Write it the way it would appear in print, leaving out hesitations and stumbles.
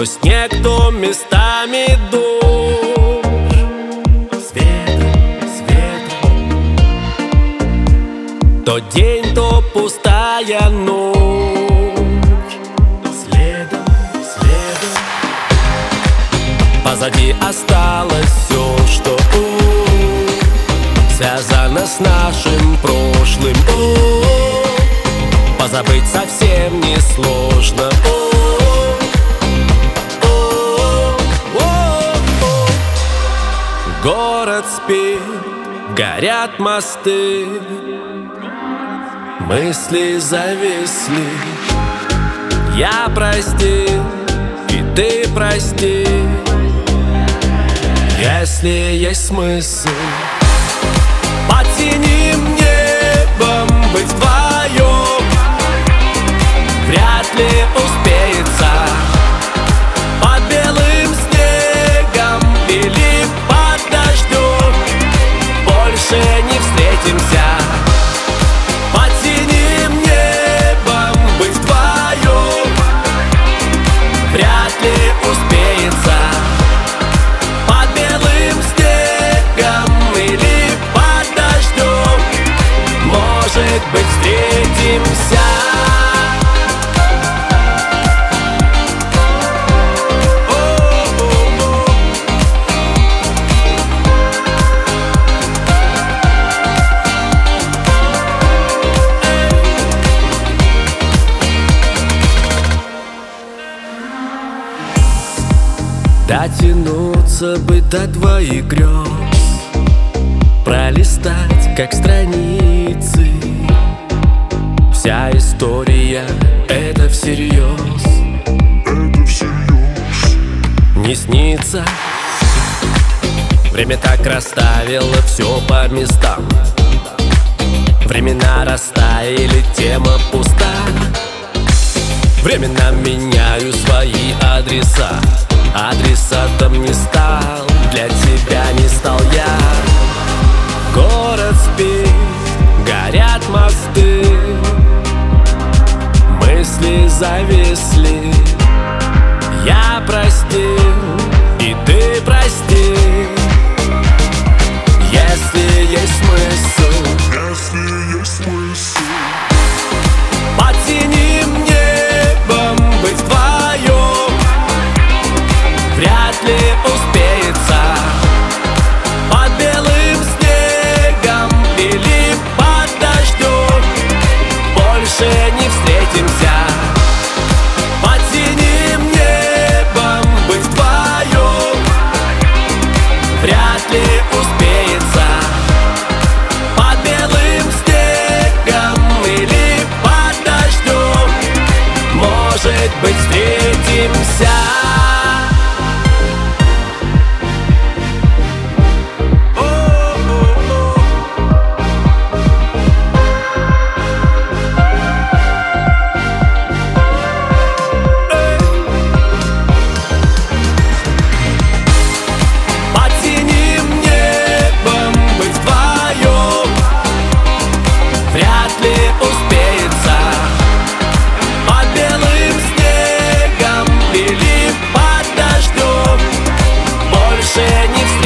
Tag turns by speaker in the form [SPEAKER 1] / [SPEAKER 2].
[SPEAKER 1] То снег, то местами дождь. С ветром, то день, то пустая ночь. Следом позади осталось все, что связано с нашим прошлым. Позабыть совсем не сложно. Город спит, горят мосты, мысли зависли. Я простил, и ты прости. Если есть смысл под синим небом быть вдвоем, вряд ли успеется под белым снегом или под дождем. Больше не встретимся под синим небом быть вдвоем, вряд ли успеется под белым снегом или под дождем. Может быть, встретимся. Дотянуться бы до твоих грез, пролистать как страницы. Вся история — это всерьез. Не снится. Время так расставило все по местам. Времена растаяли, тема пуста. Временно меняю свои адреса. Адресатом не стал, для тебя не стал я. Город спит, горят мосты, мысли зависли. Я простил, и ты прости. Если есть смысл под синим небом быть вдвоем, вряд ли успеется под белым снегом или под дождем. Больше не встретимся под синим небом быть вдвоем, вряд ли успеется под белым снегом или под дождем. Может быть, встретимся. Больше не встретимся.